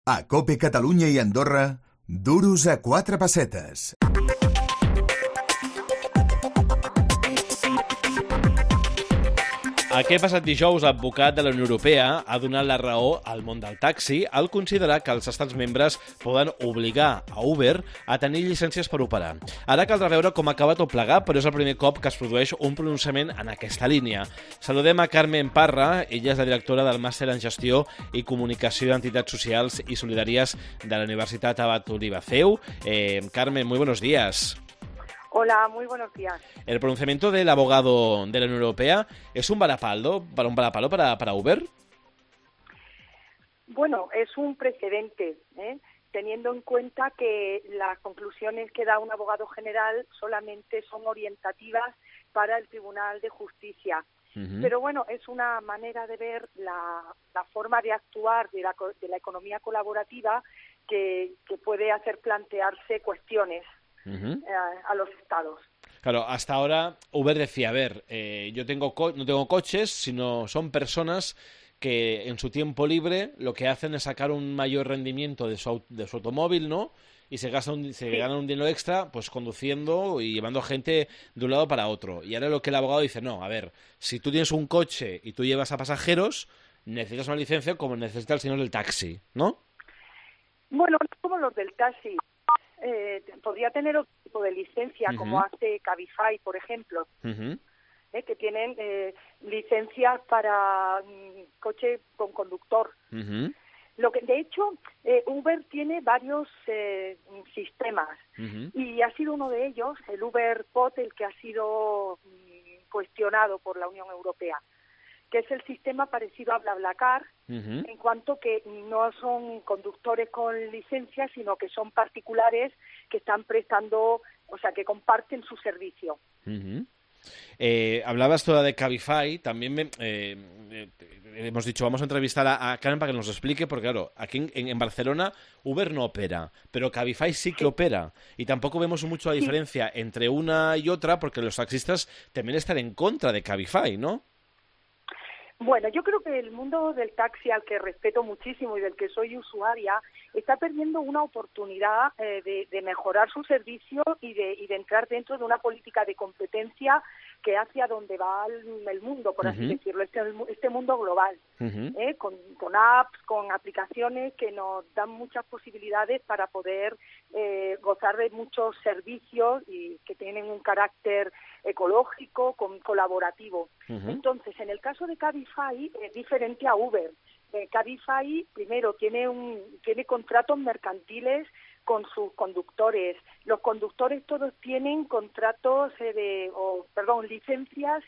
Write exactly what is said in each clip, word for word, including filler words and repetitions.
A COPE Catalunya i Andorra, duros a quatre pessetes. Aquest passat dijous, l'advocat de la Unió Europea ha donat la raó al món del taxi al considerar que els estats membres poden obligar a Uber a tenir llicències per operar. Ara caldrà veure com acaba tot plegat, però és el primer cop que es produeix un pronunciament en aquesta línia. Saludem a Carmen Parra, ella és la directora del Màster en Gestió i Comunicació d'Entitats Socials i Solidàries de la Universitat Abat Oliva C E U. Eh, Carmen, muy buenos días. Hola, muy buenos días. El pronunciamiento del abogado de la Unión Europea es un varapalo para un varapalo para, para Uber. Bueno, es un precedente, ¿eh? teniendo en cuenta que las conclusiones que da un abogado general solamente son orientativas para el Tribunal de Justicia. Uh-huh. Pero bueno, es una manera de ver la, la forma de actuar de la, de la economía colaborativa que, que puede hacer plantearse cuestiones. Uh-huh. eh, a los estados. Claro, hasta ahora Uber decía, a ver, eh, yo tengo co- no tengo coches, sino son personas que en su tiempo libre lo que hacen es sacar un mayor rendimiento de su, de su automóvil, ¿no? Y se, gasta un, se sí. ganan un dinero extra pues conduciendo y llevando gente de un lado para otro. Y ahora lo que el abogado dice, no, a ver, si tú tienes un coche y tú llevas a pasajeros, necesitas una licencia como necesita el señor del taxi, ¿no? Bueno, no como los del taxi. Eh, podría tener otro tipo de licencia, uh-huh. como hace Cabify, por ejemplo, uh-huh. eh, que tienen eh, licencias para um, coche con conductor. Uh-huh. Lo que, de hecho, eh, Uber tiene varios eh, sistemas uh-huh. y ha sido uno de ellos, el Uber Pod, el que ha sido um, cuestionado por la Unión Europea, que es el sistema parecido a BlaBlaCar, uh-huh. en cuanto que no son conductores con licencia, sino que son particulares que están prestando, o sea, que comparten su servicio. Uh-huh. Eh, hablabas toda de Cabify, también me, eh, eh, hemos dicho, vamos a entrevistar a, a Karen para que nos explique, porque claro, aquí en, en Barcelona Uber no opera, pero Cabify sí que sí. opera, y tampoco vemos mucho la diferencia sí. entre una y otra, porque los taxistas también están en contra de Cabify, ¿no? Bueno, yo creo que el mundo del taxi, al que respeto muchísimo y del que soy usuaria, está perdiendo una oportunidad eh, de, de mejorar su servicio y de, y de entrar dentro de una política de competencia que hacia donde va el, el mundo, por uh-huh. así decirlo, este, este mundo global, uh-huh. ¿eh? con, con apps, con aplicaciones que nos dan muchas posibilidades para poder eh, gozar de muchos servicios y que tienen un carácter ecológico, con, colaborativo. Uh-huh. Entonces, en el caso de Cabify, es diferente a Uber. Eh, Cabify, primero, tiene un tiene contratos mercantiles con sus conductores. Los conductores todos tienen contratos eh, de, o perdón, licencias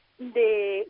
de,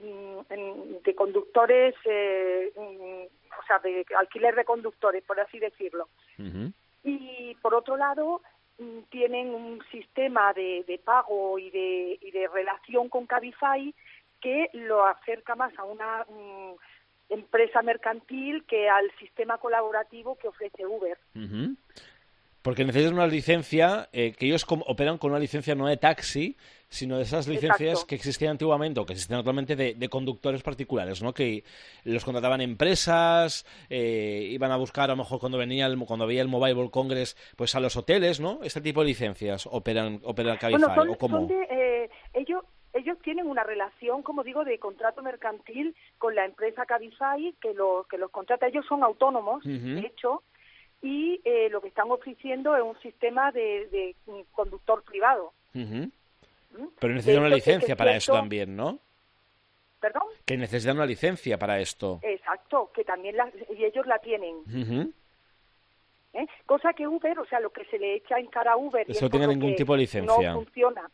de conductores, eh, o sea, de alquiler de conductores, por así decirlo. Uh-huh. Y por otro lado, tienen un sistema de, de pago y de, y de relación con Cabify que lo acerca más a una um, empresa mercantil que al sistema colaborativo que ofrece Uber. Uh-huh. Porque necesitan una licencia, eh, que ellos com- operan con una licencia no de taxi, sino de esas licencias Exacto. que existían antiguamente o que existen actualmente de, de conductores particulares, ¿no? Que los contrataban empresas, eh, iban a buscar a lo mejor cuando venía el, cuando había el Mobile World Congress, pues a los hoteles, ¿no? Este tipo de licencias operan operan Cabify, bueno, son, ¿o cómo? Son de, eh, ellos ellos tienen una relación, como digo, de contrato mercantil con la empresa Cabify que los que los contrata. Ellos son autónomos, uh-huh. de hecho. Y eh, lo que están ofreciendo es un sistema de, de un conductor privado. Uh-huh. ¿Mm? Pero necesitan una licencia para eso también, ¿no? ¿Perdón? Que necesitan una licencia para esto. Exacto, que también la, y ellos la tienen. Uh-huh. ¿Eh? Cosa que Uber, o sea, lo que se le echa en cara a Uber... Eso no tiene ningún tipo de licencia. No funciona.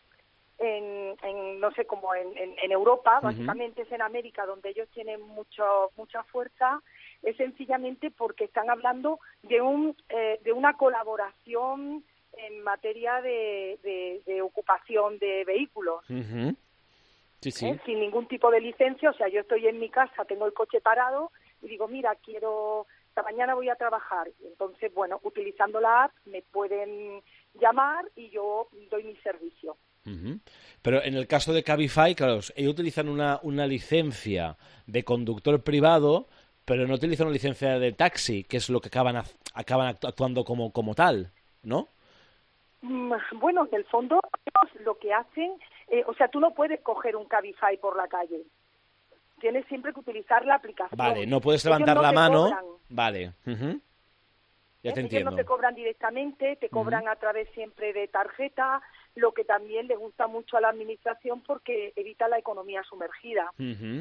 En, en no sé, como en, en, en Europa, uh-huh. básicamente es en América donde ellos tienen mucho mucha fuerza, es sencillamente porque están hablando de un eh, de una colaboración en materia de, de, de ocupación de vehículos. Uh-huh. Sí, sí. ¿Eh? Sin ningún tipo de licencia, o sea, yo estoy en mi casa, tengo el coche parado y digo, mira, quiero, esta mañana voy a trabajar. Entonces, bueno, utilizando la app me pueden llamar y yo doy mi servicio. Uh-huh. Pero en el caso de Cabify, claro, ellos utilizan una, una licencia de conductor privado, pero no utilizan una licencia de taxi, que es lo que acaban acaban actuando como, como tal, ¿no? Bueno, en el fondo lo que hacen, eh, o sea, tú no puedes coger un Cabify por la calle. Tienes siempre que utilizar la aplicación. Vale, no puedes levantar no la mano. Cobran. Vale. Uh-huh. Ya te Ellos entiendo. no te cobran directamente, te cobran uh-huh. a través siempre de tarjeta, lo que también le gusta mucho a la administración porque evita la economía sumergida. Uh-huh.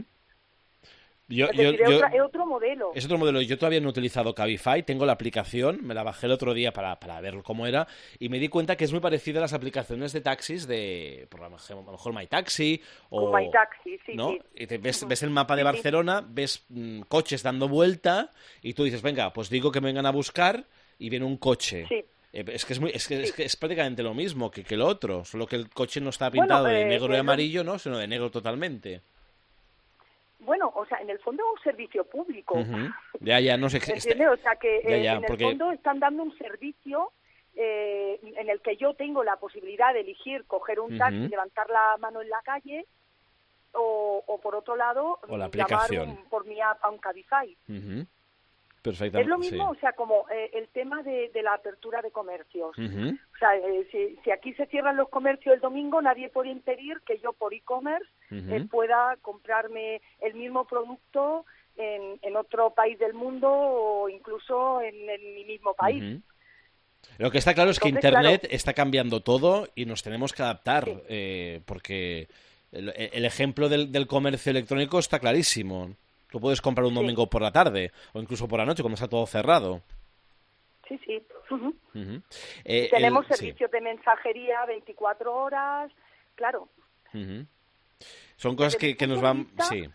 Yo, es yo, decir, es, yo, otra, es otro modelo. Es otro modelo. Yo todavía no he utilizado Cabify, tengo la aplicación, me la bajé el otro día para, para ver cómo era y me di cuenta que es muy parecida a las aplicaciones de taxis de, por lo mejor, MyTaxi o... Con MyTaxi, sí, ¿no? sí. Y te ves, ves el mapa de Barcelona, ves mmm, coches dando vuelta y tú dices, venga, pues digo que me vengan a buscar y viene un coche. Sí. Es que es, muy, es, que, sí. es que es prácticamente lo mismo que, que el otro, solo que el coche no está pintado bueno, eh, de negro eh, y amarillo, ¿no? Sino de negro totalmente. Bueno, o sea, en el fondo es un servicio público. Uh-huh. Ya, ya, no sé. ¿Entiendes? O sea, que ya, eh, ya, en porque... el fondo están dando un servicio eh, en el que yo tengo la posibilidad de elegir coger un taxi, uh-huh. levantar la mano en la calle o, o por otro lado, o la aplicación. llamar un, por mi app a un Cabify. Uh-huh. Perfectamente. Es lo mismo, sí. o sea, como eh, el tema de, de la apertura de comercios. Uh-huh. O sea, eh, si, si aquí se cierran los comercios el domingo, nadie puede impedir que yo por e-commerce uh-huh. eh, pueda comprarme el mismo producto en, en otro país del mundo o incluso en, en mi mismo país. Uh-huh. Lo que está claro es Entonces, que Internet claro, está cambiando todo y nos tenemos que adaptar, sí. eh, porque el, el ejemplo del, del comercio electrónico está clarísimo. Lo puedes comprar un domingo sí. por la tarde o incluso por la noche cuando está todo cerrado. Sí, sí. Uh-huh. Uh-huh. Eh, Tenemos el, servicios sí. de mensajería veinticuatro horas, claro. Uh-huh. Son cosas que, que nos van... Vista, sí.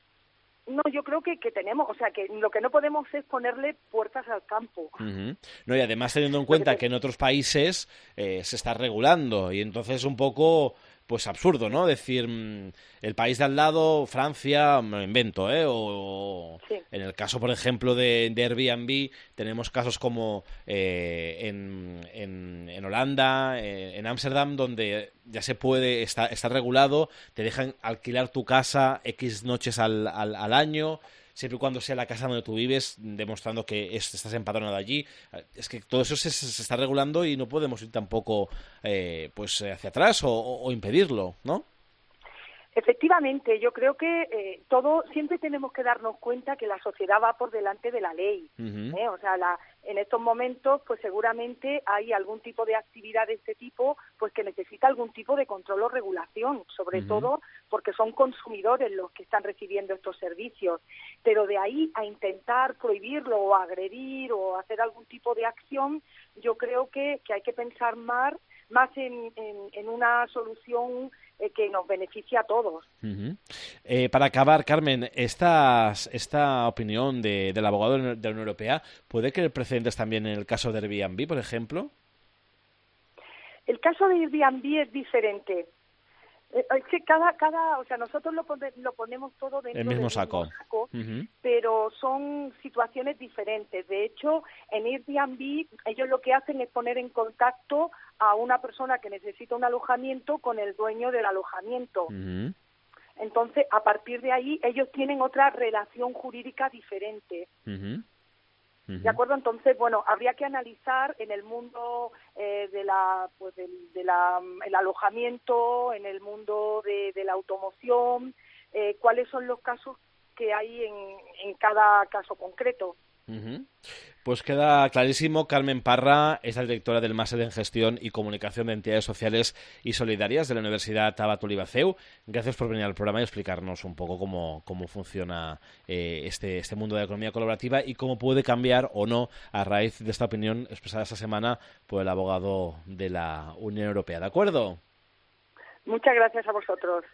No, yo creo que, que tenemos, o sea, que lo que no podemos es ponerle puertas al campo. Uh-huh. No, y además teniendo en cuenta que en otros países eh, se está regulando y entonces un poco... pues absurdo, ¿no? Decir, el país de al lado, Francia, me lo invento, ¿eh? O sí. en el caso, por ejemplo, de, de Airbnb, tenemos casos como eh, en, en, en Holanda, eh, en Ámsterdam, donde ya se puede, está, está regulado, te dejan alquilar tu casa X noches al, al, al año, siempre y cuando sea la casa donde tú vives, demostrando que es, estás empadronado allí. Es que todo eso se, se está regulando y no podemos ir tampoco eh, pues hacia atrás o, o, o impedirlo, ¿no? Efectivamente, yo creo que eh, todo siempre tenemos que darnos cuenta que la sociedad va por delante de la ley. Uh-huh. ¿eh? O sea, la, en estos momentos, pues seguramente hay algún tipo de actividad de este tipo, pues que necesita algún tipo de control o regulación, sobre uh-huh. todo porque son consumidores los que están recibiendo estos servicios. Pero de ahí a intentar prohibirlo o agredir o hacer algún tipo de acción, yo creo que, que hay que pensar más, más en, en, en una solución eh, que nos beneficie a todos. Uh-huh. Eh, para acabar, Carmen, esta, esta opinión de, del abogado de la Unión Europea, ¿puede crear precedentes también en el caso de Airbnb, por ejemplo? El caso de Airbnb es diferente. Es que cada, cada, o sea, nosotros lo, pone, lo ponemos todo dentro el mismo del saco, mismo saco uh-huh. pero son situaciones diferentes. De hecho, en Airbnb ellos lo que hacen es poner en contacto a una persona que necesita un alojamiento con el dueño del alojamiento. Uh-huh. Entonces, a partir de ahí, ellos tienen otra relación jurídica diferente. Uh-huh. Uh-huh. ¿De acuerdo? Entonces, bueno, habría que analizar en el mundo eh, de la, pues, del de la, el alojamiento, en el mundo de, de la automoción, eh, cuáles son los casos que hay en, en cada caso concreto. Uh-huh. Pues queda clarísimo. Carmen Parra es la directora del Máster en Gestión y Comunicación de Entidades Sociales y Solidarias de la Universidad Abat Oliba C E U. Gracias por venir al programa y explicarnos un poco cómo, cómo funciona eh, este, este mundo de la economía colaborativa y cómo puede cambiar o no a raíz de esta opinión expresada esta semana por el abogado de la Unión Europea. ¿De acuerdo? Muchas gracias a vosotros.